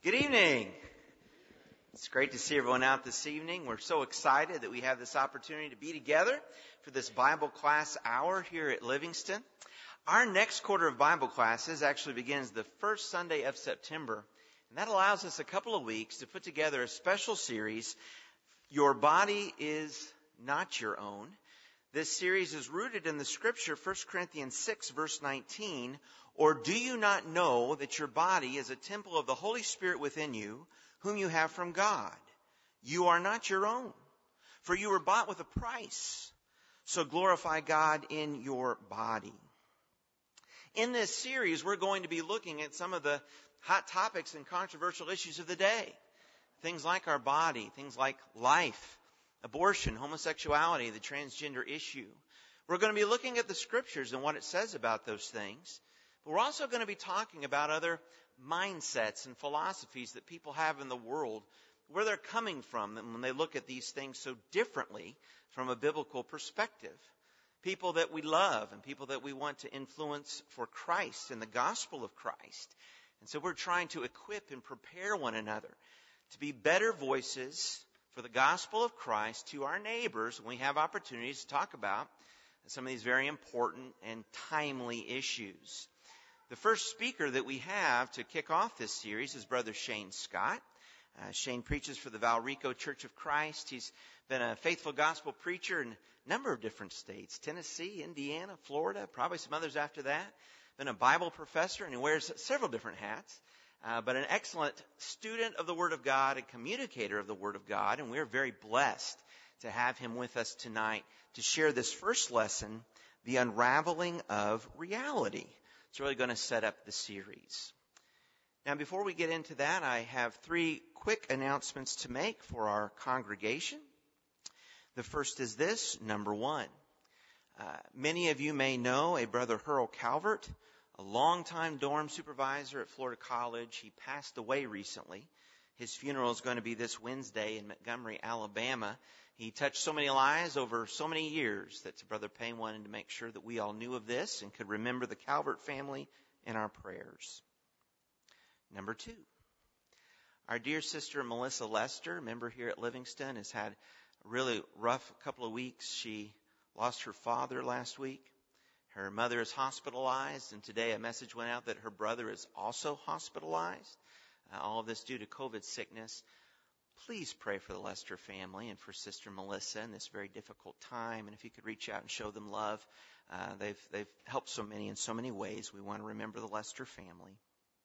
Good evening. It's great to see everyone out this evening. We're so excited that we have this opportunity to be together for this Bible class hour here at Livingston. Our next quarter of Bible classes actually begins the first Sunday of September, and that allows us a couple of weeks to put together a special series, Your Body is Not Your Own. This series is rooted in the scripture, 1 Corinthians 6, verse 19, or do you not know that your body is a temple of the Holy Spirit within you, whom you have from God? You are not your own, for you were bought with a price. So glorify God in your body. In this series, we're going to be looking at some of the hot topics and controversial issues of the day. Things like our body, things like life, abortion, homosexuality, the transgender issue. We're going to be looking at the scriptures and what it says about those things. But we're also going to be talking about other mindsets and philosophies that people have in the world, where they're coming from when they look at these things so differently from a biblical perspective. People that we love and people that we want to influence for Christ and the gospel of Christ. And so we're trying to equip and prepare one another to be better voices for the gospel of Christ to our neighbors when we have opportunities to talk about some of these very important and timely issues. The first speaker that we have to kick off this series is Brother Shane Scott. Shane preaches for the Valrico Church of Christ. He's been a faithful gospel preacher in a number of different states, Tennessee, Indiana, Florida, probably some others after that. Been a Bible professor, and he wears several different hats. But an excellent student of the Word of God and communicator of the Word of God. And we're very blessed to have him with us tonight to share this first lesson, The Unraveling of Reality. It's really going to set up the series. Now, before we get into that, I have three quick announcements to make for our congregation. The first is this, number one. Many of you may know a Brother Hurl Calvert, a longtime dorm supervisor at Florida College. He passed away recently. His funeral is going to be this Wednesday in Montgomery, Alabama. He touched so many lives over so many years that Brother Payne wanted to make sure that we all knew of this and could remember the Calvert family in our prayers. Number two, our dear sister Melissa Lester, member here at Livingston, has had a really rough couple of weeks. She lost her father last week. Her mother is hospitalized, and today a message went out that her brother is also hospitalized. All of this due to COVID sickness. Please pray for the Lester family and for Sister Melissa in this very difficult time. And if you could reach out and show them love, they've helped so many in so many ways. We want to remember the Lester family.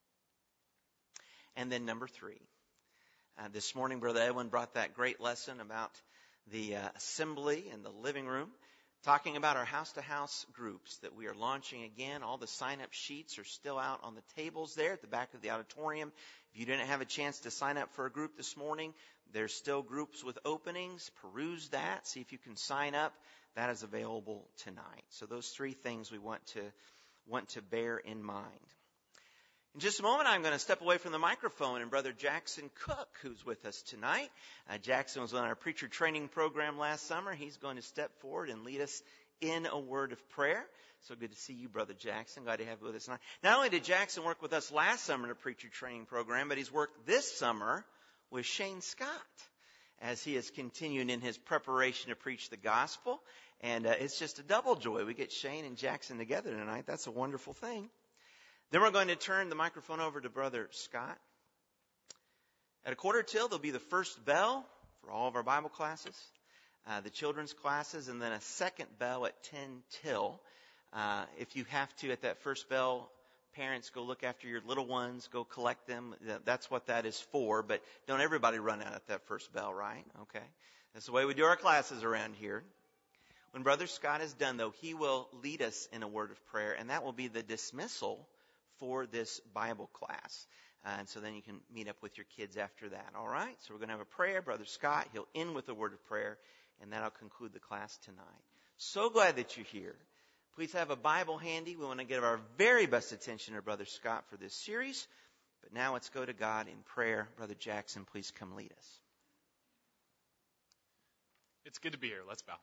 And then number three, this morning Brother Edwin brought that great lesson about the assembly and the living room, talking about our house-to-house groups that we are launching again. All the sign-up sheets are still out on the tables there at the back of the auditorium. If you didn't have a chance to sign up for a group this morning, there's still groups with openings. Peruse that. See if you can sign up. That is available tonight. So those three things we want to bear in mind. In just a moment, I'm going to step away from the microphone and Brother Jackson Cook, who's with us tonight. Jackson was on our preacher training program last summer. He's going to step forward and lead us in a word of prayer. So good to see you, Brother Jackson. Glad to have you with us tonight. Not only did Jackson work with us last summer in a preacher training program, but he's worked this summer with Shane Scott as he is continuing in his preparation to preach the gospel. And it's just a double joy. We get Shane and Jackson together tonight. That's a wonderful thing. Then we're going to turn the microphone over to Brother Scott. At 1:45, there'll be the first bell for all of our Bible classes, the children's classes, and then a second bell at 10 till. If you have to, at that first bell, parents, go look after your little ones, go collect them. That's what that is for, but don't everybody run out at that first bell, right? Okay. That's the way we do our classes around here. When Brother Scott is done, though, he will lead us in a word of prayer, and that will be the dismissal for this Bible class. And so then you can meet up with your kids after that. All right? So we're going to have a prayer. Brother Scott, he'll end with a word of prayer, and that'll conclude the class tonight. So glad that you're here. Please have a Bible handy. We want to give our very best attention to Brother Scott for this series. But now let's go to God in prayer. Brother Jackson, please come lead us. It's good to be here. Let's bow.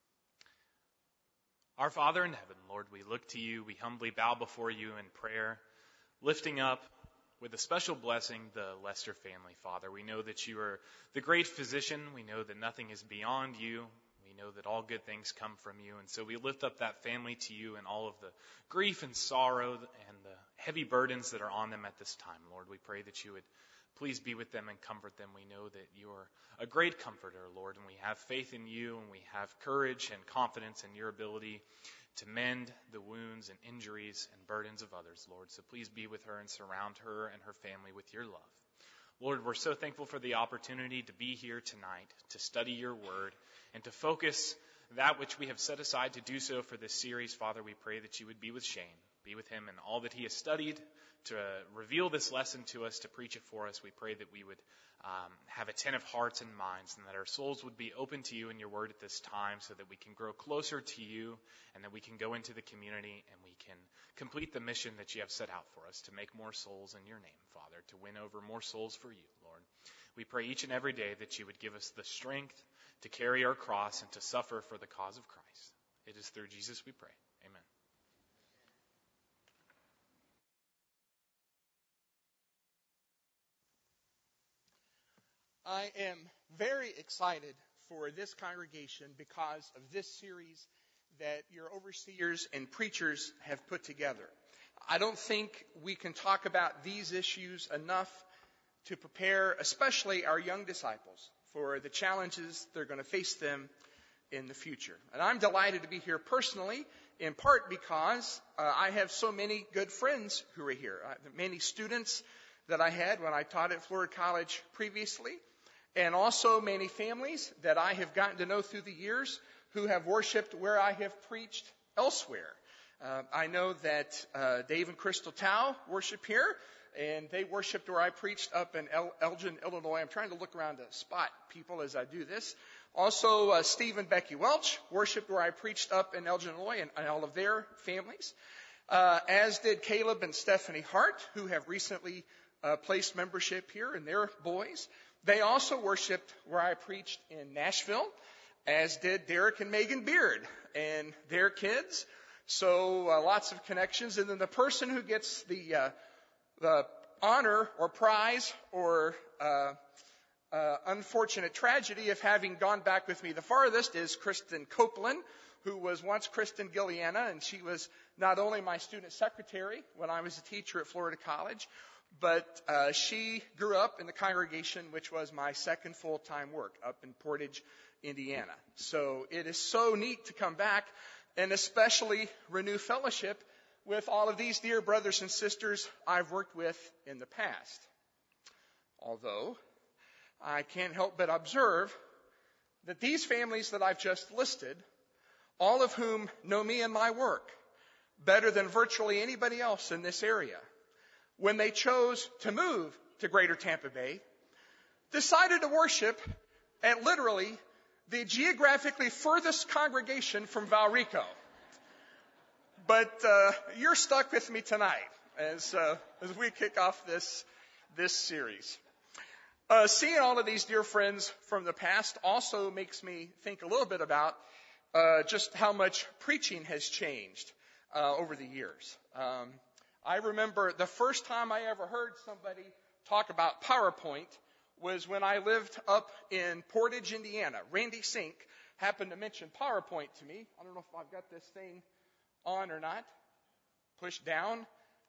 Our Father in heaven, Lord, we look to you. We humbly bow before you in prayer, lifting up with a special blessing the Lester family, Father. We know that you are the great physician. We know that nothing is beyond you. We know that all good things come from you. And so we lift up that family to you and all of the grief and sorrow and the heavy burdens that are on them at this time. Lord, we pray that you would please be with them and comfort them. We know that you are a great comforter, Lord, and we have faith in you, and we have courage and confidence in your ability to mend the wounds and injuries and burdens of others, Lord. So please be with her and surround her and her family with your love. Lord, we're so thankful for the opportunity to be here tonight, to study your word, and to focus that which we have set aside to do so for this series. Father, we pray that you would be with Shane, be with him in all that he has studied, to reveal this lesson to us, to preach it for us. We pray that we would have attentive hearts and minds, and that our souls would be open to you and your word at this time, so that we can grow closer to you, and that we can go into the community and we can complete the mission that you have set out for us, to make more souls in your name, Father, to win over more souls for you, Lord. We pray each and every day that you would give us the strength to carry our cross and to suffer for the cause of Christ. It is through Jesus we pray. Amen. I am very excited for this congregation because of this series that your overseers and preachers have put together. I don't think we can talk about these issues enough to prepare, especially our young disciples, for the challenges that are going to face them in the future. And I'm delighted to be here personally, in part because I have so many good friends who are here. Many students that I had when I taught at Florida College previously, and also many families that I have gotten to know through the years who have worshiped where I have preached elsewhere. I know that Dave and Crystal Tao worship here, and they worshiped where I preached up in Elgin, Illinois. I'm trying to look around to spot people as I do this. Also, Steve and Becky Welch worshiped where I preached up in Elgin, Illinois, and all of their families. As did Caleb and Stephanie Hart, who have recently placed membership here, and their boys. They also worshiped where I preached in Nashville, as did Derek and Megan Beard and their kids. So lots of connections. And then the person who gets the honor or prize or unfortunate tragedy of having gone back with me the farthest is Kristen Copeland, who was once Kristen Gilliana, and she was not only my student secretary when I was a teacher at Florida College, but she grew up in the congregation, which was my second full-time work up in Portage, Indiana. So it is so neat to come back and especially renew fellowship with all of these dear brothers and sisters I've worked with in the past. Although I can't help but observe that these families that I've just listed, all of whom know me and my work better than virtually anybody else in this area, when they chose to move to Greater Tampa Bay, decided to worship at literally the geographically furthest congregation from Valrico. But you're stuck with me tonight as we kick off this series. Seeing all of these dear friends from the past also makes me think a little bit about just how much preaching has changed over the years. I remember the first time I ever heard somebody talk about PowerPoint was when I lived up in Portage, Indiana. Randy Sink happened to mention PowerPoint to me. I don't know if I've got this thing on or not. Push down.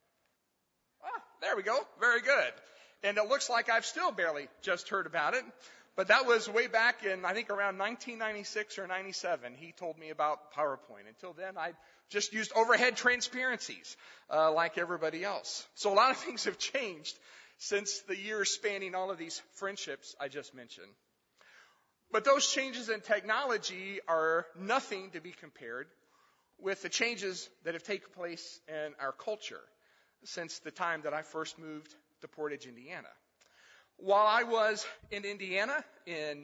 There we go. Very good. And it looks like I've still barely just heard about it. But that was way back in, I think, around 1996 or 97. He told me about PowerPoint. Until then, I just used overhead transparencies like everybody else. So a lot of things have changed since the years spanning all of these friendships I just mentioned. But those changes in technology are nothing to be compared with the changes that have taken place in our culture since the time that I first moved to Portage, Indiana. While I was in Indiana in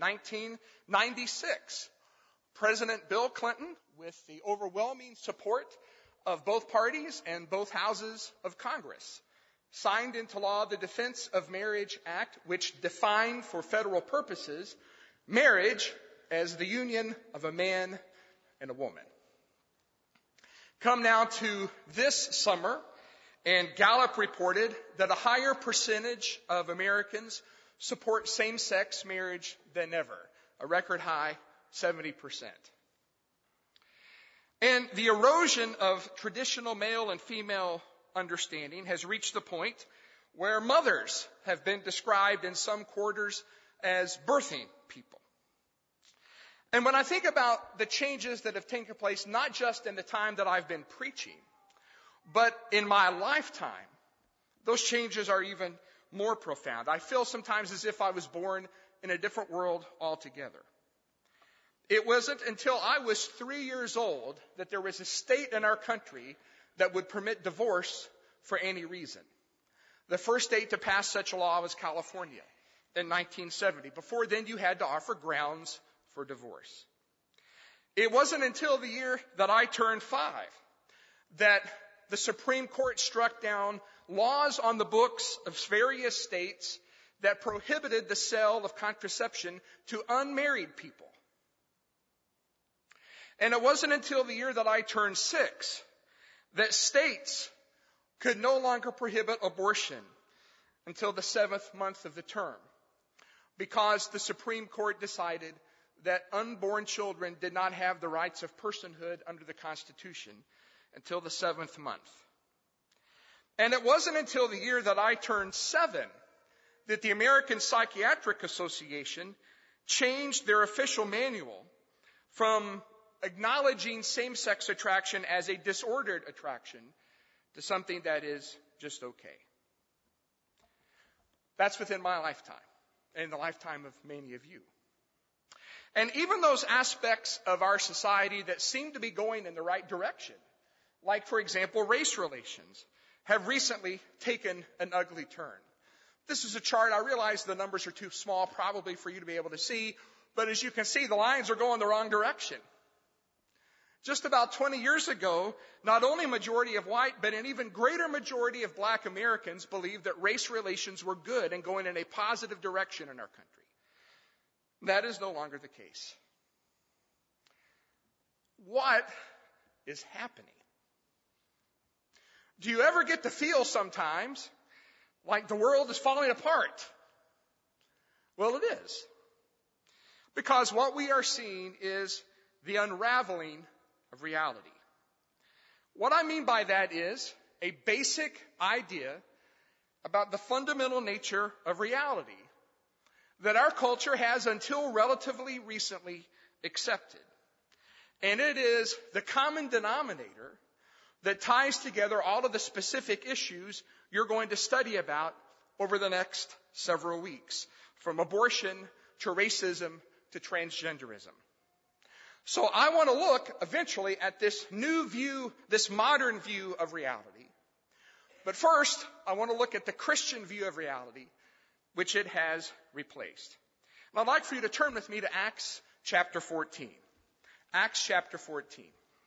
1996, President Bill Clinton, with the overwhelming support of both parties and both houses of Congress, signed into law the Defense of Marriage Act, which defined for federal purposes marriage as the union of a man and a woman. Come now to this summer, And Gallup reported that a higher percentage of Americans support same-sex marriage than ever, a record high 70%. And the erosion of traditional male and female understanding has reached the point where mothers have been described in some quarters as birthing people. And when I think about the changes that have taken place, not just in the time that I've been preaching, but in my lifetime, those changes are even more profound. I feel sometimes as if I was born in a different world altogether. It wasn't until I was 3 years old that there was a state in our country that would permit divorce for any reason. The first state to pass such a law was California in 1970. Before then, you had to offer grounds for divorce. It wasn't until the year that I turned 5 that the Supreme Court struck down laws on the books of various states that prohibited the sale of contraception to unmarried people. And it wasn't until the year that I turned 6 that states could no longer prohibit abortion until the 7th month of the term, because the Supreme Court decided that unborn children did not have the rights of personhood under the Constitution until the 7th month. And it wasn't until the year that I turned 7 that the American Psychiatric Association changed their official manual from acknowledging same-sex attraction as a disordered attraction to something that is just okay. That's within my lifetime and the lifetime of many of you. And even those aspects of our society that seem to be going in the right direction, like, for example, race relations, have recently taken an ugly turn. This is a chart. I realize the numbers are too small probably for you to be able to see, but as you can see, the lines are going the wrong direction. Just about 20 years ago, not only a majority of white, but an even greater majority of black Americans believed that race relations were good and going in a positive direction in our country. That is no longer the case. What is happening? Do you ever get to feel sometimes like the world is falling apart? Well, it is. Because what we are seeing is the unraveling of reality. What I mean by that is a basic idea about the fundamental nature of reality that our culture has until relatively recently accepted. And it is the common denominator that ties together all of the specific issues you're going to study about over the next several weeks, from abortion to racism to transgenderism. So I want to look eventually at this new view, this modern view of reality. But first, I want to look at the Christian view of reality, which it has replaced. And I'd like for you to turn with me to Acts chapter 14. Acts chapter 14.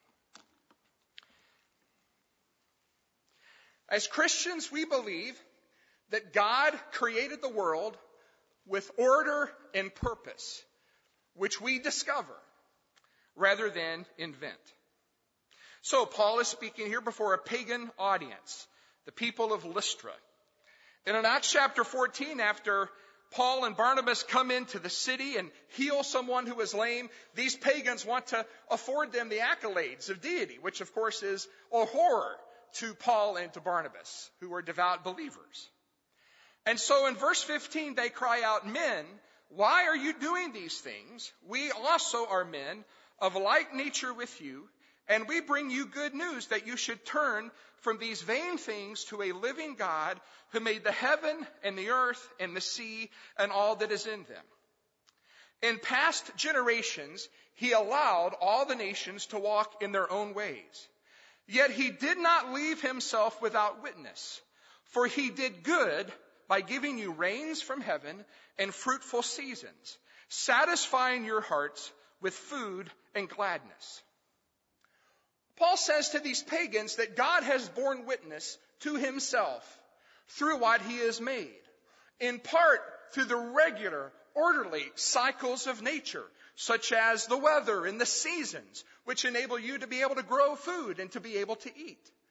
As Christians, we believe that God created the world with order and purpose, which we discover rather than invent. So Paul is speaking here before a pagan audience, the people of Lystra. And in Acts chapter 14, after Paul and Barnabas come into the city and heal someone who is lame, these pagans want to afford them the accolades of deity, which of course is a horror to Paul and to Barnabas, who were devout believers. And so in verse 15, they cry out, "Men, why are you doing these things? We also are men of like nature with you, and we bring you good news that you should turn from these vain things to a living God who made the heaven and the earth and the sea and all that is in them. In past generations, he allowed all the nations to walk in their own ways. Yet he did not leave himself without witness, for he did good by giving you rains from heaven and fruitful seasons, satisfying your hearts with food and gladness." Paul says to these pagans that God has borne witness to himself through what he has made, in part through the regular, orderly cycles of nature, such as the weather and the seasons, which enable you to be able to grow food and to be able to eat.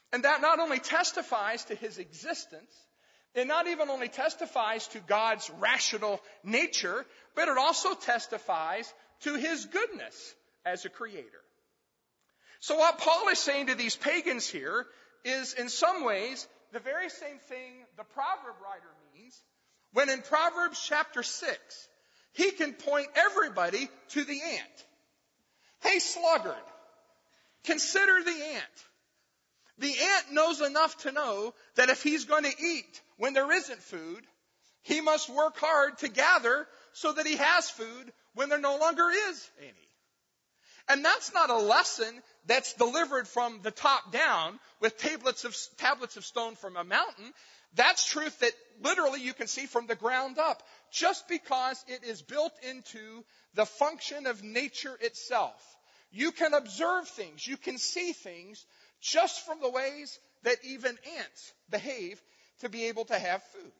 And that not only testifies to his existence, it not even only testifies to God's rational nature, but it also testifies to his goodness as a creator. So what Paul is saying to these pagans here is in some ways the very same thing the proverb writer means when in Proverbs chapter 6, he can point everybody to the ant. Hey, sluggard, consider the ant. The ant knows enough to know that if he's going to eat when there isn't food, he must work hard to gather so that he has food when there no longer is any. And that's not a lesson that's delivered from the top down with tablets of stone from a mountain. That's truth that literally you can see from the ground up, just because it is built into the function of nature itself. You can observe things, you can see things just from the ways that even ants behave to be able to have food.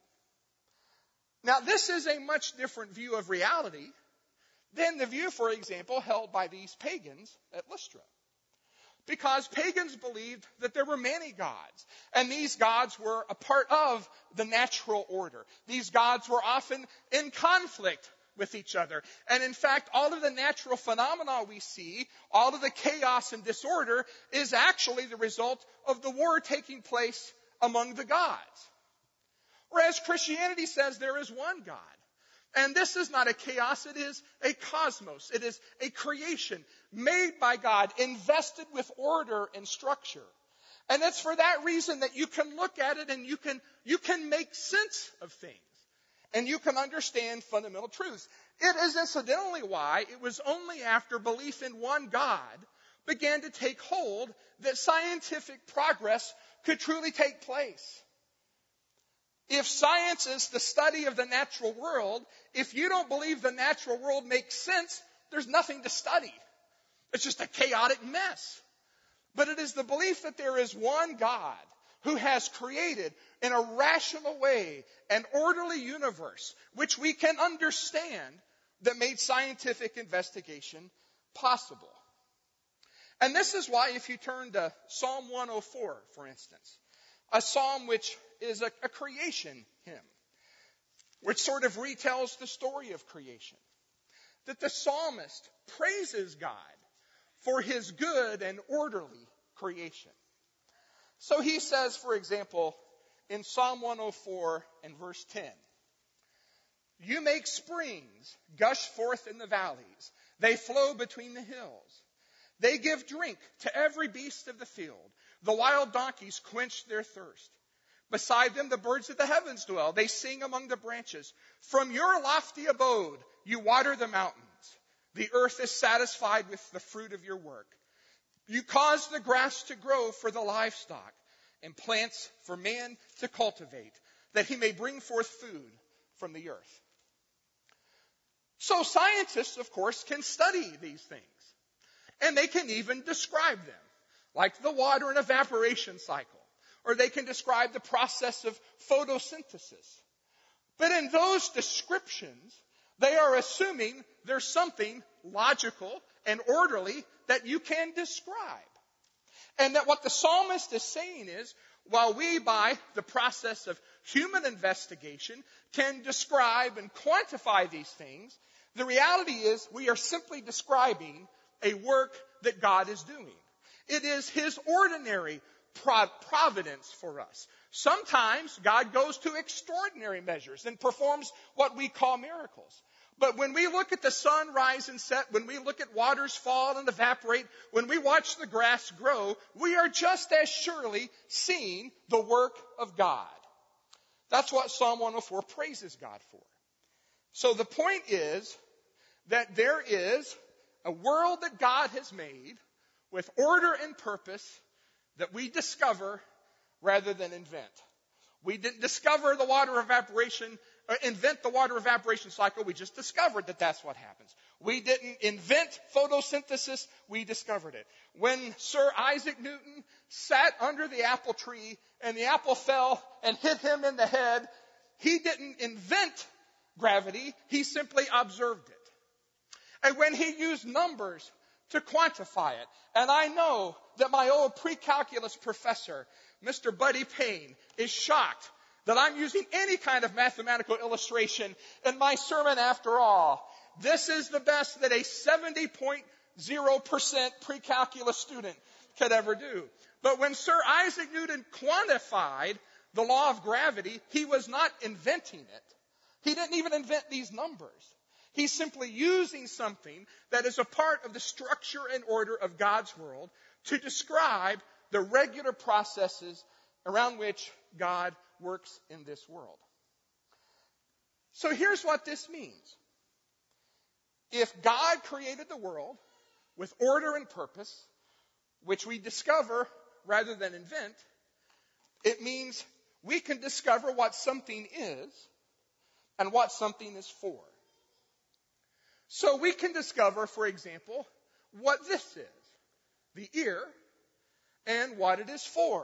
Now, this is a much different view of reality than the view, for example, held by these pagans at Lystra. Because pagans believed that there were many gods, and these gods were a part of the natural order. These gods were often in conflict with each other. And in fact, all of the natural phenomena we see, all of the chaos and disorder, is actually the result of the war taking place among the gods. Whereas Christianity says there is one God. And this is not a chaos, it is a cosmos. It is a creation made by God, invested with order and structure. And it's for that reason that you can look at it and you can make sense of things. And you can understand fundamental truths. It is incidentally why it was only after belief in one God began to take hold that scientific progress could truly take place. If science is the study of the natural world, if you don't believe the natural world makes sense, there's nothing to study. It's just a chaotic mess. But it is the belief that there is one God who has created in a rational way an orderly universe which we can understand that made scientific investigation possible. And this is why if you turn to Psalm 104, for instance, a psalm which is a creation hymn, which sort of retells the story of creation, that the psalmist praises God for his good and orderly creation. So he says, for example, in Psalm 104 and verse 10, "You make springs gush forth in the valleys. They flow between the hills. They give drink to every beast of the field. The wild donkeys quench their thirst. Beside them the birds of the heavens dwell. They sing among the branches. From your lofty abode you water the mountains. The earth is satisfied with the fruit of your work. You cause the grass to grow for the livestock and plants for man to cultivate, that he may bring forth food from the earth." So scientists, of course, can study these things. And they can even describe them, like the water and evaporation cycle. Or they can describe the process of photosynthesis. But in those descriptions, they are assuming there's something logical and orderly that you can describe. And that what the psalmist is saying is, while we, by the process of human investigation, can describe and quantify these things, the reality is we are simply describing a work that God is doing. It is his ordinary providence for us. Sometimes God goes to extraordinary measures and performs what we call miracles. But when we look at the sun rise and set, when we look at waters fall and evaporate, when we watch the grass grow, we are just as surely seeing the work of God. That's what Psalm 104 praises God for. So the point is that there is a world that God has made with order and purpose that we discover rather than invent. We didn't discover the water evaporation, invent the water evaporation cycle. We just discovered that that's what happens. We didn't invent photosynthesis. We discovered it. When Sir Isaac Newton sat under the apple tree and the apple fell and hit him in the head, he didn't invent gravity. He simply observed it. And when he used numbers to quantify it, and I know that my old pre-calculus professor, Mr. Buddy Payne, is shocked that I'm using any kind of mathematical illustration in my sermon after all. This is the best that a 70.0% pre-calculus student could ever do. But when Sir Isaac Newton quantified the law of gravity, he was not inventing it. He didn't even invent these numbers. He's simply using something that is a part of the structure and order of God's world to describe the regular processes around which God works in this world. So here's what this means. If God created the world with order and purpose, which we discover rather than invent, it means we can discover what something is and what something is for. So we can discover, for example, what this is, the ear, and what it is for,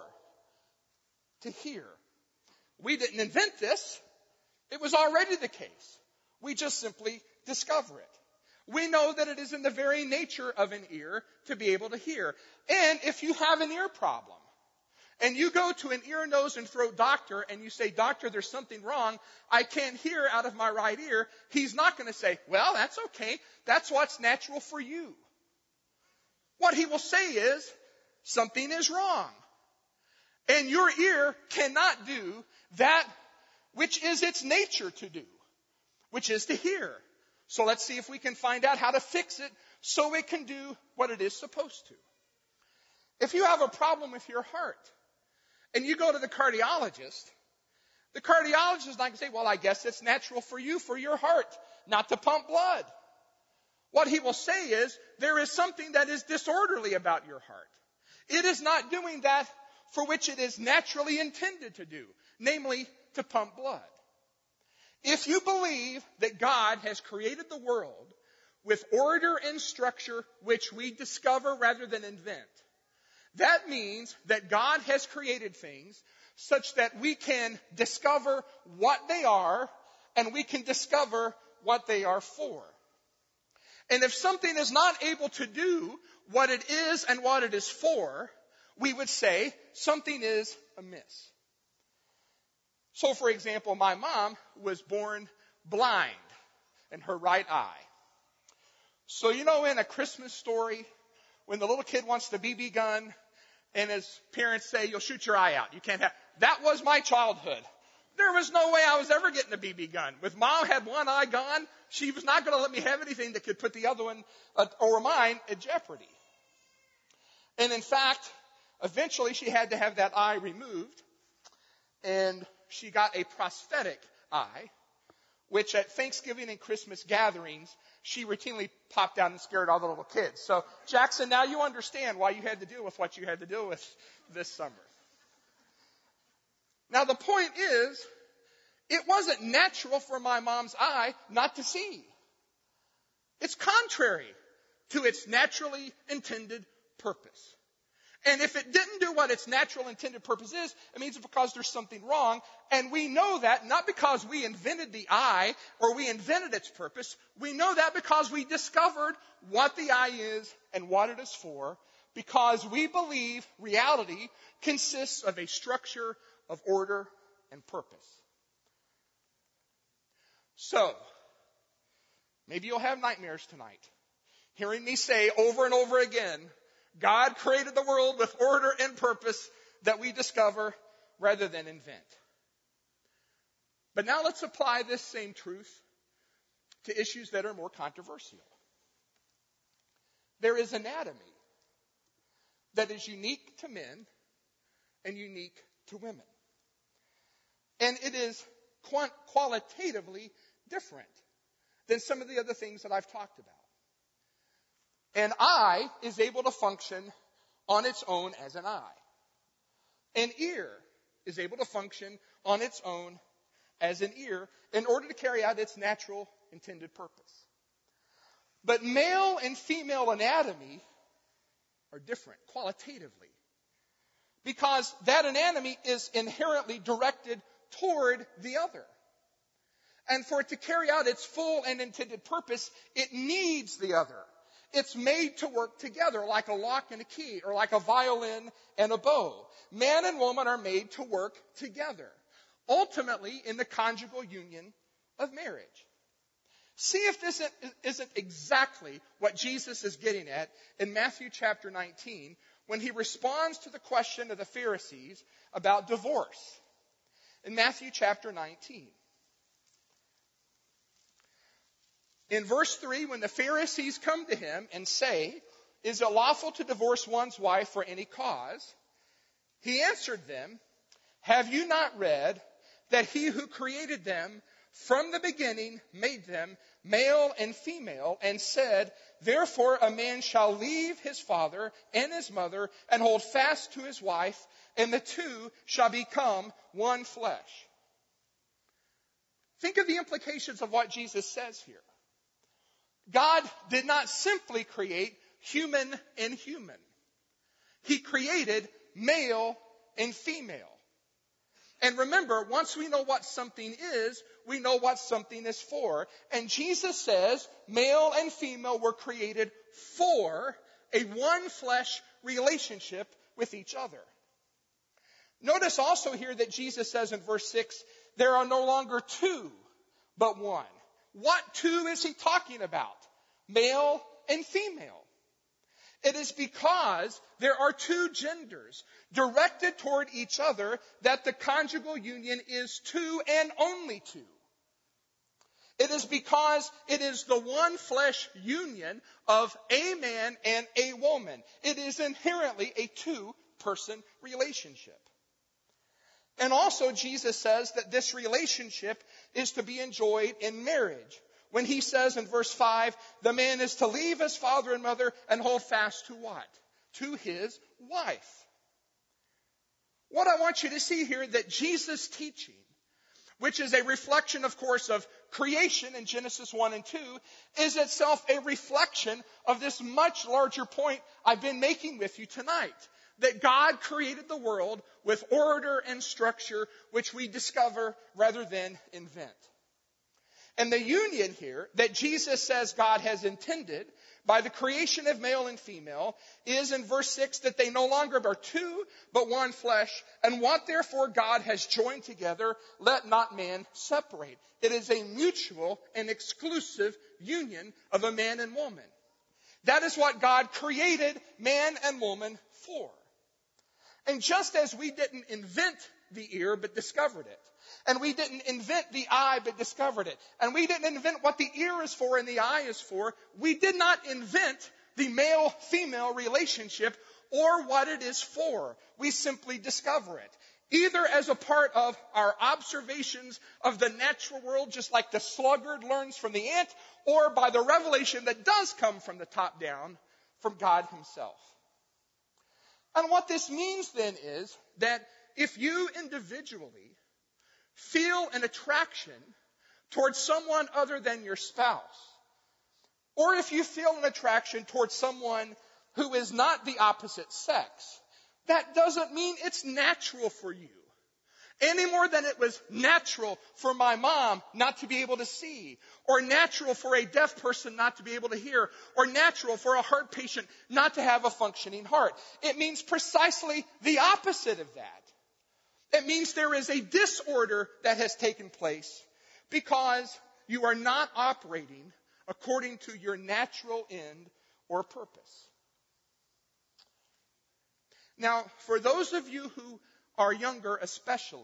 to hear. We didn't invent this. It was already the case. We just simply discover it. We know that it is in the very nature of an ear to be able to hear. And if you have an ear problem, and you go to an ear, nose, and throat doctor, and you say, "Doctor, there's something wrong. I can't hear out of my right ear," he's not going to say, "Well, that's okay. That's what's natural for you." What he will say is, something is wrong. And your ear cannot do that which is its nature to do, which is to hear. So let's see if we can find out how to fix it so it can do what it is supposed to. If you have a problem with your heart and you go to the cardiologist is not going to say, "Well, I guess it's natural for you, for your heart, not to pump blood." What he will say is, there is something that is disorderly about your heart. It is not doing that for which it is naturally intended to do, namely to pump blood. If you believe that God has created the world with order and structure which we discover rather than invent, that means that God has created things such that we can discover what they are and we can discover what they are for. And if something is not able to do what it is and what it is for, we would say something is amiss. So, for example, my mom was born blind in her right eye. So, in A Christmas Story, when the little kid wants the BB gun and his parents say, "You'll shoot your eye out. You can't have..." That was my childhood. There was no way I was ever getting a BB gun. With Mom had one eye gone, she was not going to let me have anything that could put the other one, or mine, at jeopardy. And in fact, eventually she had to have that eye removed, and she got a prosthetic eye, which at Thanksgiving and Christmas gatherings, she routinely popped out and scared all the little kids. So, Jackson, now you understand why you had to deal with what you had to deal with this summer. Now, the point is, it wasn't natural for my mom's eye not to see. It's contrary to its naturally intended purpose. And if it didn't do what its natural intended purpose is, it means it's because there's something wrong. And we know that not because we invented the eye or we invented its purpose. We know that because we discovered what the eye is and what it is for, because we believe reality consists of a structure of order and purpose. So, maybe you'll have nightmares tonight, hearing me say over and over again, God created the world with order and purpose that we discover rather than invent. But now let's apply this same truth to issues that are more controversial. There is anatomy that is unique to men and unique to women. And it is qualitatively different than some of the other things that I've talked about. An eye is able to function on its own as an eye. An ear is able to function on its own as an ear in order to carry out its natural intended purpose. But male and female anatomy are different qualitatively, because that anatomy is inherently directed toward the other. And for it to carry out its full and intended purpose, it needs the other. It's made to work together like a lock and a key, or like a violin and a bow. Man and woman are made to work together, ultimately in the conjugal union of marriage. See if this isn't exactly what Jesus is getting at in Matthew chapter 19 when he responds to the question of the Pharisees about divorce. In Matthew chapter 19. In verse 3, when the Pharisees come to him and say, "Is it lawful to divorce one's wife for any cause?" He answered them, "Have you not read that he who created them from the beginning made them male and female, and said, 'Therefore a man shall leave his father and his mother and hold fast to his wife, and the two shall become one flesh.'" Think of the implications of what Jesus says here. God did not simply create human and human. He created male and female. And remember, once we know what something is, we know what something is for. And Jesus says male and female were created for a one flesh relationship with each other. Notice also here that Jesus says in verse 6, there are no longer two, but one. What two is he talking about? Male and female. It is because there are two genders directed toward each other that the conjugal union is two and only two. It is because it is the one flesh union of a man and a woman. It is inherently a two-person relationship. And also Jesus says that this relationship is to be enjoyed in marriage. When he says in verse 5, the man is to leave his father and mother and hold fast to what? To his wife. What I want you to see here, that Jesus' teaching, which is a reflection, of course, of creation in Genesis 1 and 2, is itself a reflection of this much larger point I've been making with you tonight. That God created the world with order and structure, which we discover rather than invent. And the union here that Jesus says God has intended by the creation of male and female is in verse 6 that they no longer are two, but one flesh. And what therefore God has joined together, let not man separate. It is a mutual and exclusive union of a man and woman. That is what God created man and woman for. And just as we didn't invent the ear, but discovered it, and we didn't invent the eye, but discovered it, and we didn't invent what the ear is for and the eye is for, we did not invent the male-female relationship or what it is for. We simply discover it, either as a part of our observations of the natural world, just like the sluggard learns from the ant, or by the revelation that does come from the top down, from God himself. And what this means then is that if you individually feel an attraction towards someone other than your spouse, or if you feel an attraction towards someone who is not the opposite sex, that doesn't mean it's natural for you. Any more than it was natural for my mom not to be able to see, or natural for a deaf person not to be able to hear, or natural for a heart patient not to have a functioning heart. It means precisely the opposite of that. It means there is a disorder that has taken place because you are not operating according to your natural end or purpose. Now, for those of you who are younger especially,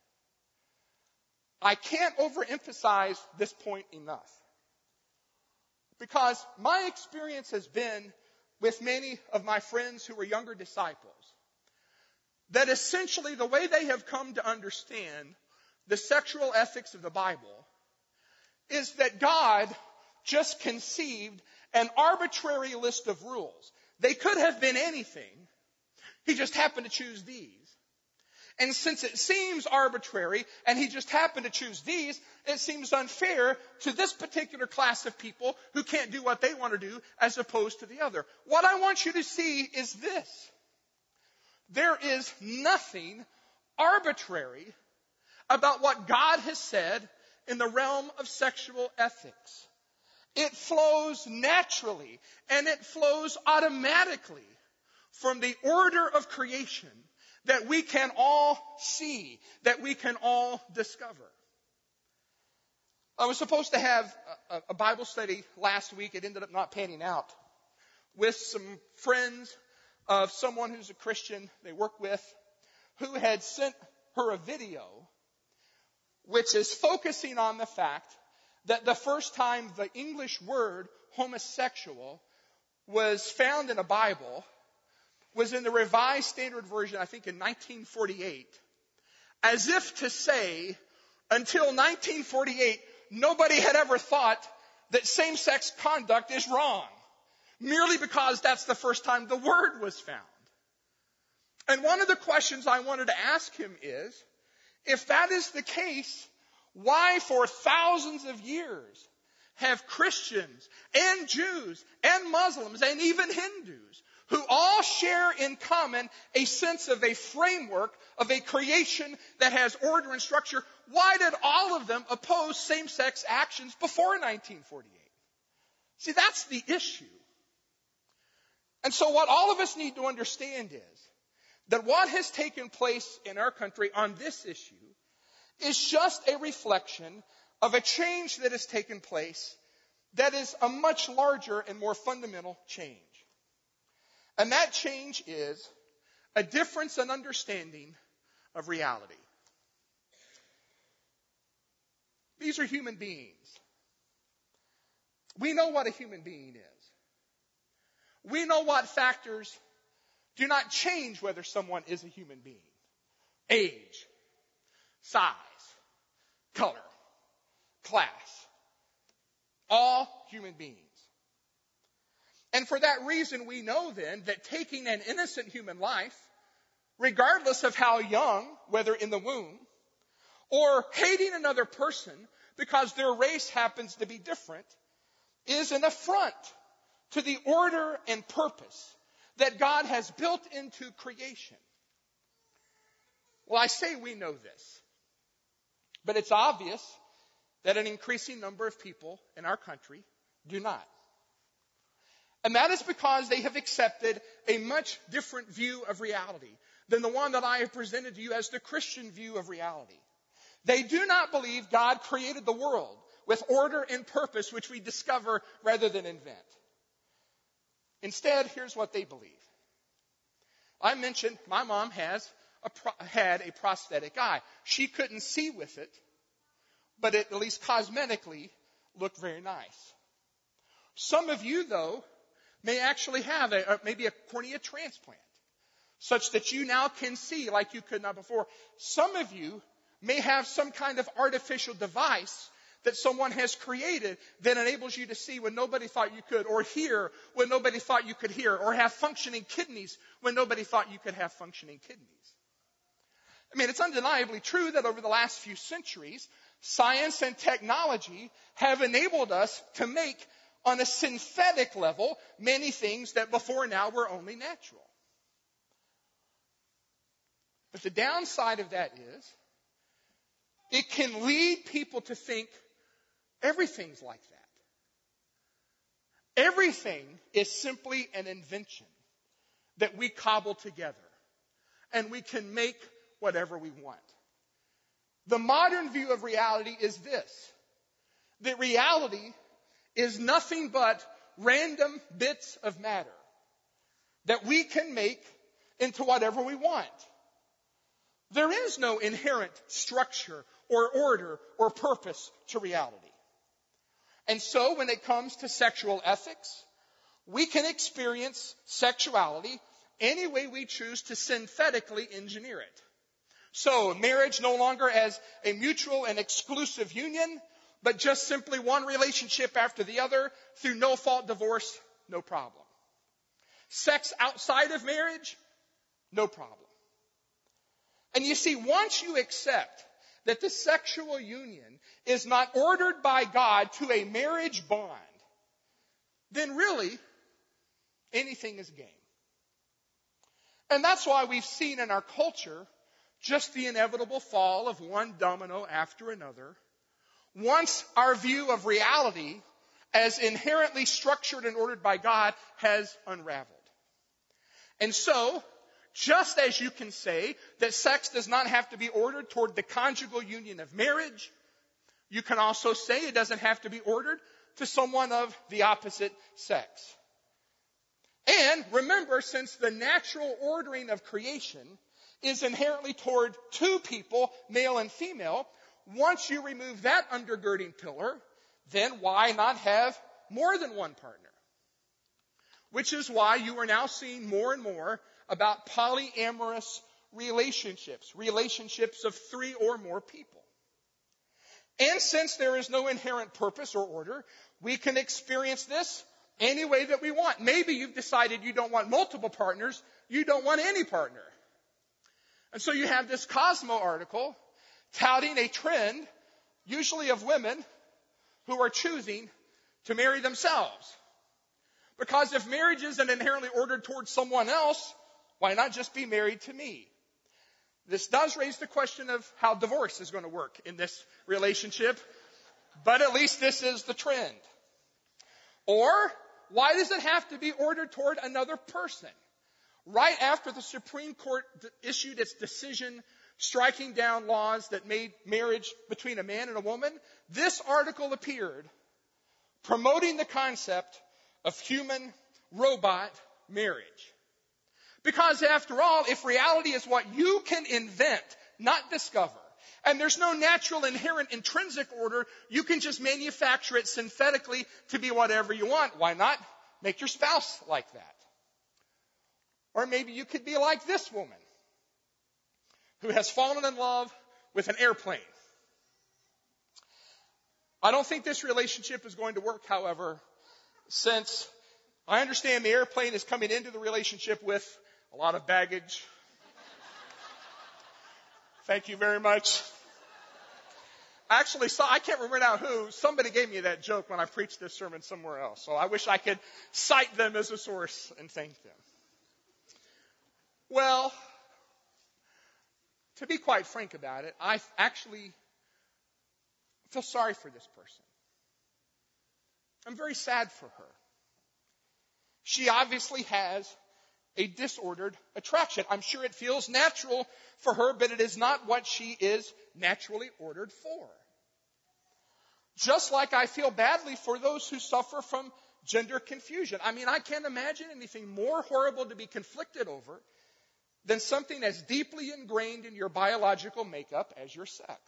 I can't overemphasize this point enough. Because my experience has been with many of my friends who are younger disciples, that essentially the way they have come to understand the sexual ethics of the Bible is that God just conceived an arbitrary list of rules. They could have been anything. He just happened to choose these. And since it seems arbitrary and he just happened to choose these, it seems unfair to this particular class of people who can't do what they want to do as opposed to the other. What I want you to see is this. There is nothing arbitrary about what God has said in the realm of sexual ethics. It flows naturally, and it flows automatically from the order of creation that we can all see, that we can all discover. I was supposed to have a Bible study last week. It ended up not panning out, with some friends of someone who's a Christian they work with, who had sent her a video which is focusing on the fact that the first time the English word homosexual was found in a Bible was in the Revised Standard Version, I think in 1948, as if to say, until 1948, nobody had ever thought that same-sex conduct is wrong, merely because that's the first time the word was found. And one of the questions I wanted to ask him is, if that is the case, why for thousands of years have Christians and Jews and Muslims and even Hindus, who all share in common a sense of a framework of a creation that has order and structure, why did all of them oppose same-sex actions before 1948? See, that's the issue. And so what all of us need to understand is that what has taken place in our country on this issue is just a reflection of a change that has taken place that is a much larger and more fundamental change. And that change is a difference in understanding of reality. These are human beings. We know what a human being is. We know what factors do not change whether someone is a human being. Age, size, color, class. All human beings. And for that reason, we know then that taking an innocent human life, regardless of how young, whether in the womb, or hating another person because their race happens to be different, is an affront to the order and purpose that God has built into creation. Well, I say we know this, but it's obvious that an increasing number of people in our country do not. And that is because they have accepted a much different view of reality than the one that I have presented to you as the Christian view of reality. They do not believe God created the world with order and purpose, which we discover rather than invent. Instead, here's what they believe. I mentioned my mom had a prosthetic eye. She couldn't see with it, but it, at least cosmetically, looked very nice. Some of you, though, may actually have maybe a cornea transplant, such that you now can see like you could not before. Some of you may have some kind of artificial device that someone has created that enables you to see when nobody thought you could, or hear when nobody thought you could hear, or have functioning kidneys when nobody thought you could have functioning kidneys. I mean, it's undeniably true that over the last few centuries, science and technology have enabled us to make, on a synthetic level, many things that before now were only natural. But the downside of that is, it can lead people to think everything's like that. Everything is simply an invention that we cobble together, and we can make whatever we want. The modern view of reality is this: that reality is nothing but random bits of matter that we can make into whatever we want. There is no inherent structure or order or purpose to reality. And so when it comes to sexual ethics, we can experience sexuality any way we choose to synthetically engineer it. So marriage no longer as a mutual and exclusive union, but just simply one relationship after the other through no-fault divorce, no problem. Sex outside of marriage, no problem. And you see, once you accept that the sexual union is not ordered by God to a marriage bond, then really anything is game. And that's why we've seen in our culture just the inevitable fall of one domino after another. Once our view of reality as inherently structured and ordered by God, has unraveled. And so, just as you can say that sex does not have to be ordered toward the conjugal union of marriage, you can also say it doesn't have to be ordered to someone of the opposite sex. And remember, since the natural ordering of creation is inherently toward two people, male and female, once you remove that undergirding pillar, then why not have more than one partner? Which is why you are now seeing more and more about polyamorous relationships of 3 or more people. And since there is no inherent purpose or order, we can experience this any way that we want. Maybe you've decided you don't want multiple partners, you don't want any partner. And so you have this Cosmo article touting a trend, usually of women who are choosing to marry themselves. Because if marriage isn't inherently ordered towards someone else, why not just be married to me? This does raise the question of how divorce is going to work in this relationship, but at least this is the trend. Or, why does it have to be ordered toward another person? Right after the Supreme Court issued its decision striking down laws that made marriage between a man and a woman, this article appeared promoting the concept of human-robot marriage. Because after all, if reality is what you can invent, not discover, and there's no natural, inherent, intrinsic order, you can just manufacture it synthetically to be whatever you want. Why not make your spouse like that? Or maybe you could be like this woman who has fallen in love with an airplane. I don't think this relationship is going to work, however, since I understand the airplane is coming into the relationship with a lot of baggage. Thank you very much. Actually, I can't remember now who. Somebody gave me that joke when I preached this sermon somewhere else. So I wish I could cite them as a source and thank them. Well, to be quite frank about it, I actually feel sorry for this person. I'm very sad for her. She obviously has a disordered attraction. I'm sure it feels natural for her, but it is not what she is naturally ordered for. Just like I feel badly for those who suffer from gender confusion. I mean, I can't imagine anything more horrible to be conflicted over than something as deeply ingrained in your biological makeup as your sex.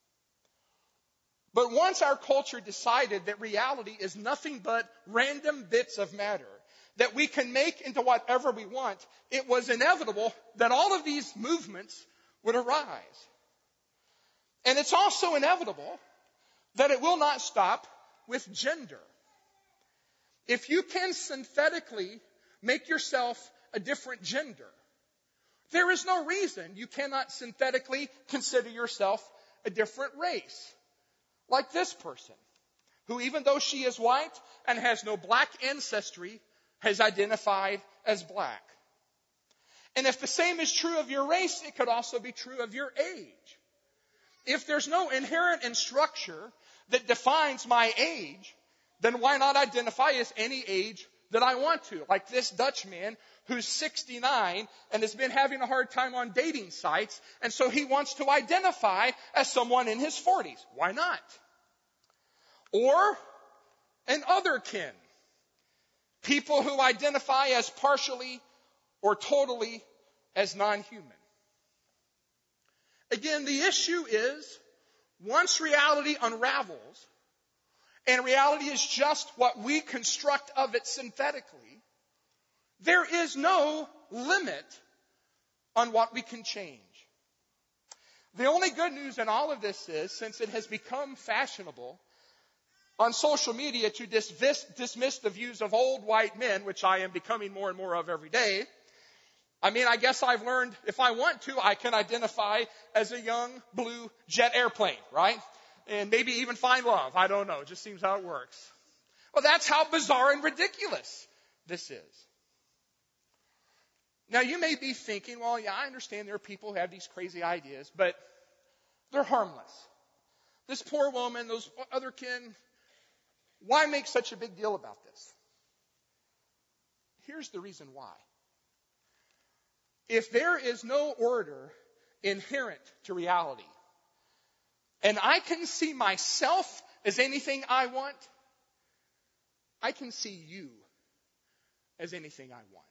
But once our culture decided that reality is nothing but random bits of matter that we can make into whatever we want, it was inevitable that all of these movements would arise. And it's also inevitable that it will not stop with gender. If you can synthetically make yourself a different gender, there is no reason you cannot synthetically consider yourself a different race. Like this person, who even though she is white and has no black ancestry, has identified as black. And if the same is true of your race, it could also be true of your age. If there's no inherent in structure that defines my age, then why not identify as any age that I want to? Like this Dutch man who's 69 and has been having a hard time on dating sites, and so he wants to identify as someone in his 40s. Why not? Or an otherkin. People who identify as partially or totally as non-human. Again, the issue is, once reality unravels, and reality is just what we construct of it synthetically, there is no limit on what we can change. The only good news in all of this is, since it has become fashionable on social media to dismiss the views of old white men, which I am becoming more and more of every day, I guess I've learned if I want to, I can identify as a young blue jet airplane, right? And maybe even find love. I don't know. It just seems how it works. Well, that's how bizarre and ridiculous this is. Now, you may be thinking, well, yeah, I understand there are people who have these crazy ideas, but they're harmless. This poor woman, those other kin, Why make such a big deal about this? Here's the reason why. If there is no order inherent to reality, and I can see myself as anything I want, I can see you as anything I want.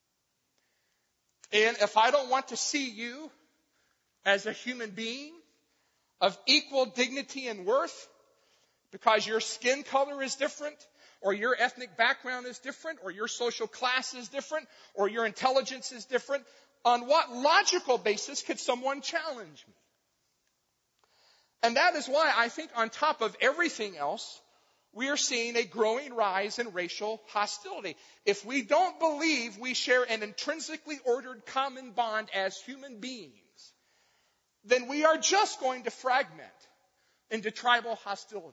And if I don't want to see you as a human being of equal dignity and worth, because your skin color is different, or your ethnic background is different, or your social class is different, or your intelligence is different, on what logical basis could someone challenge me? And that is why I think on top of everything else, we are seeing a growing rise in racial hostility. If we don't believe we share an intrinsically ordered common bond as human beings, then we are just going to fragment into tribal hostilities.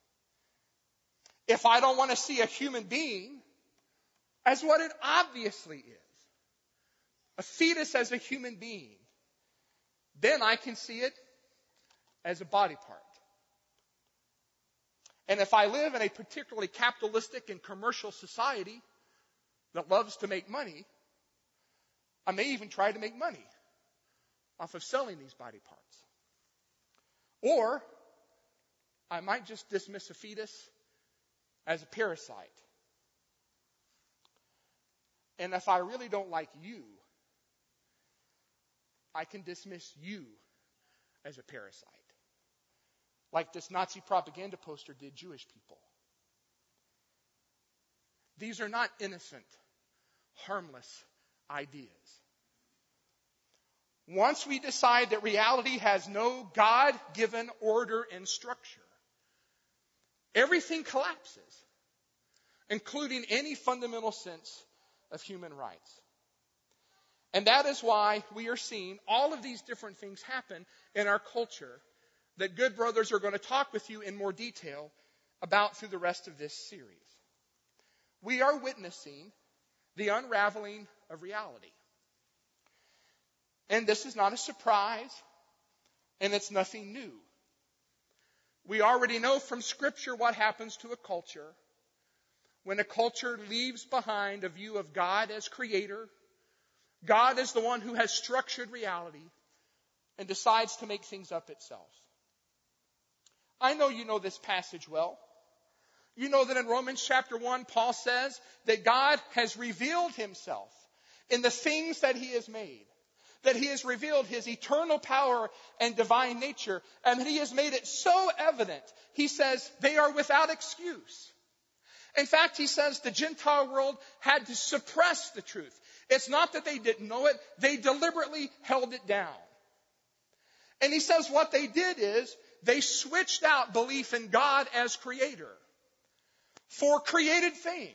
If I don't want to see a human being as what it obviously is, a fetus as a human being, then I can see it as a body part. And if I live in a particularly capitalistic and commercial society that loves to make money, I may even try to make money off of selling these body parts. Or I might just dismiss a fetus as a parasite. And if I really don't like you, I can dismiss you as a parasite. Like this Nazi propaganda poster did Jewish people. These are not innocent, harmless ideas. Once we decide that reality has no God-given order and structure, everything collapses, including any fundamental sense of human rights. And that is why we are seeing all of these different things happen in our culture that good brothers are going to talk with you in more detail about through the rest of this series. We are witnessing the unraveling of reality. And this is not a surprise, and it's nothing new. We already know from Scripture what happens to a culture when a culture leaves behind a view of God as creator, God as the one who has structured reality, and decides to make things up itself. I know you know this passage well. You know that in Romans chapter 1, Paul says that God has revealed himself in the things that he has made. That he has revealed his eternal power and divine nature. And that he has made it so evident, he says, they are without excuse. In fact, he says the Gentile world had to suppress the truth. It's not that they didn't know it. They deliberately held it down. And he says what they did is they switched out belief in God as creator for created things.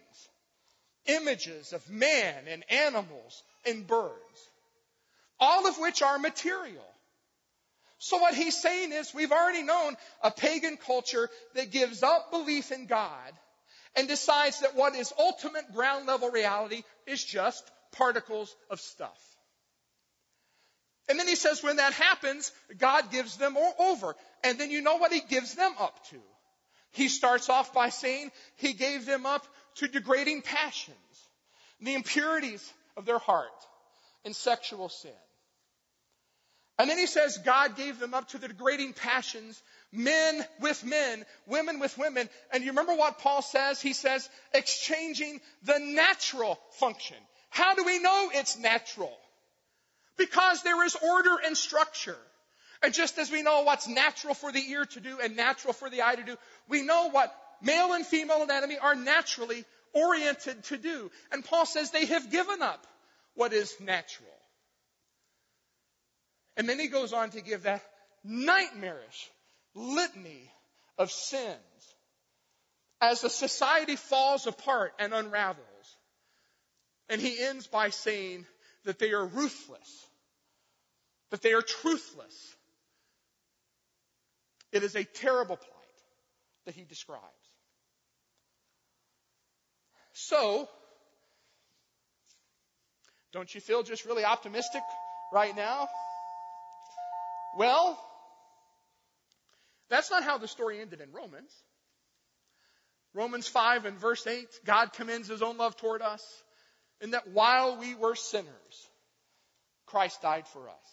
Images of man and animals and birds. All of which are material. So what he's saying is we've already known a pagan culture that gives up belief in God and decides that what is ultimate ground level reality is just particles of stuff. And then he says when that happens, God gives them over. And then you know what he gives them up to. He starts off by saying he gave them up to degrading passions, the impurities of their heart, and sexual sin. And then he says God gave them up to the degrading passions, men with men, women with women. And you remember what Paul says? He says exchanging the natural function. How do we know it's natural? Because there is order and structure. And just as we know what's natural for the ear to do and natural for the eye to do, we know what male and female anatomy are naturally oriented to do. And Paul says they have given up what is natural. And then he goes on to give that nightmarish litany of sins as the society falls apart and unravels. And he ends by saying that they are ruthless, that they are truthless. It is a terrible plight that he describes. So, don't you feel just really optimistic right now? Well, that's not how the story ended in Romans. Romans 5 and verse 8, God commends His own love toward us in that while we were sinners, Christ died for us.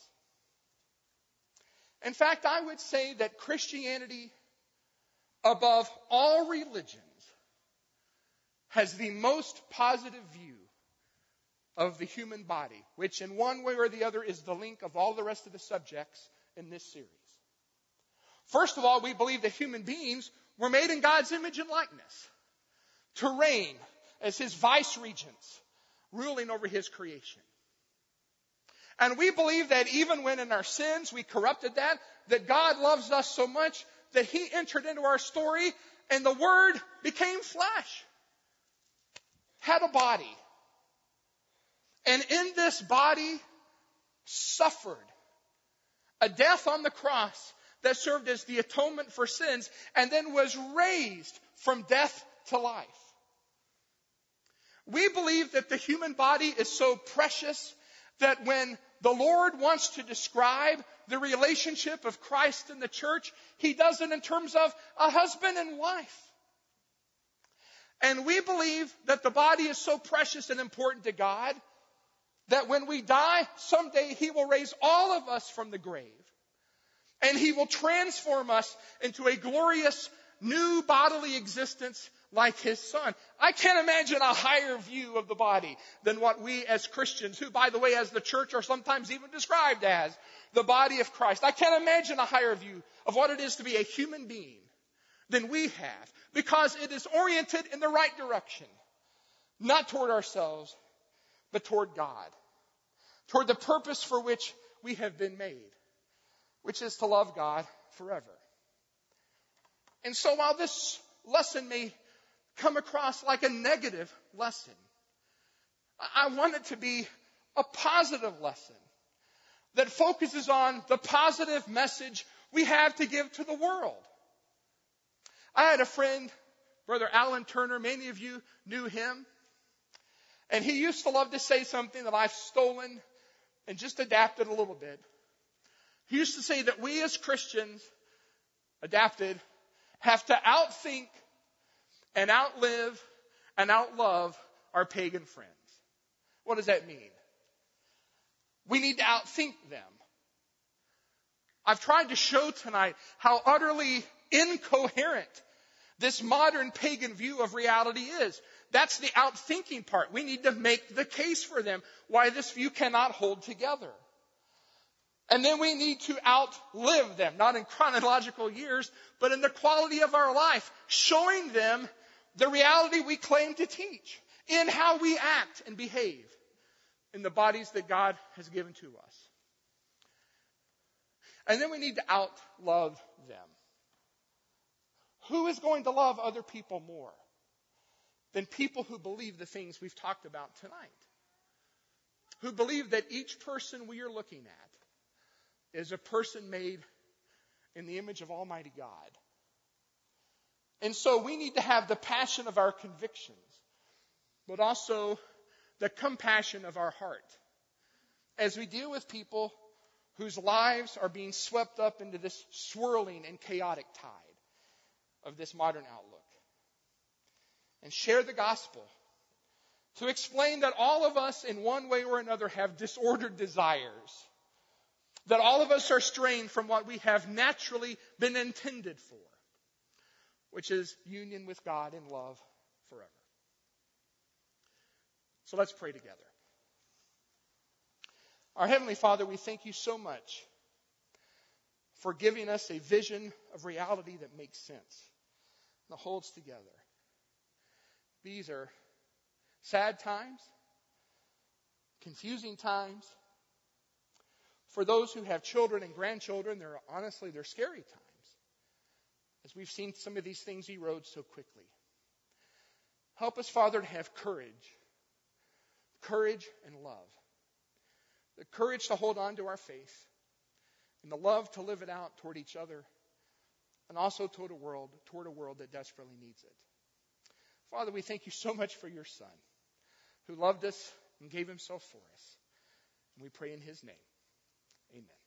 In fact, I would say that Christianity, above all religions, has the most positive view of the human body, which in one way or the other is the link of all the rest of the subjects in this series. First of all, we believe that human beings were made in God's image and likeness to reign as His vice-regents, ruling over His creation. And we believe that even when in our sins we corrupted that God loves us so much that He entered into our story and the Word became flesh, had a body, and in this body suffered a death on the cross that served as the atonement for sins, and then was raised from death to life. We believe that the human body is so precious that when the Lord wants to describe the relationship of Christ and the church, He does it in terms of a husband and wife. And we believe that the body is so precious and important to God that when we die, someday He will raise all of us from the grave. And He will transform us into a glorious new bodily existence like His Son. I can't imagine a higher view of the body than what we as Christians, who by the way as the church are sometimes even described as the body of Christ. I can't imagine a higher view of what it is to be a human being than we have, because it is oriented in the right direction, not toward ourselves, but toward God, toward the purpose for which we have been made, which is to love God forever. And so while this lesson may come across like a negative lesson, I want it to be a positive lesson that focuses on the positive message we have to give to the world. I had a friend, Brother Alan Turner, many of you knew him, and he used to love to say something that I've stolen and just adapted a little bit. He used to say that we as Christians, adapted, have to outthink and outlive and outlove our pagan friends. What does that mean? We need to outthink them. I've tried to show tonight how utterly incoherent this modern pagan view of reality is. That's the outthinking part. We need to make the case for them why this view cannot hold together. And then we need to outlive them, not in chronological years, but in the quality of our life, showing them the reality we claim to teach in how we act and behave in the bodies that God has given to us. And then we need to outlove them. Who is going to love other people more than people who believe the things we've talked about tonight? Who believe that each person we are looking at is a person made in the image of Almighty God. And so we need to have the passion of our convictions, but also the compassion of our heart as we deal with people whose lives are being swept up into this swirling and chaotic tide of this modern outlook. And share the gospel to explain that all of us in one way or another have disordered desires, that all of us are straying from what we have naturally been intended for, which is union with God in love forever. So let's pray together. Our Heavenly Father, we thank you so much for giving us a vision of reality that makes sense, that holds together. These are sad times, confusing times. For those who have children and grandchildren, they're scary times, as we've seen some of these things erode so quickly. Help us, Father, to have courage and love. The courage to hold on to our faith, and the love to live it out toward each other, and also toward a world that desperately needs it. Father, we thank you so much for your Son, who loved us and gave himself for us. And we pray in his name. Amen.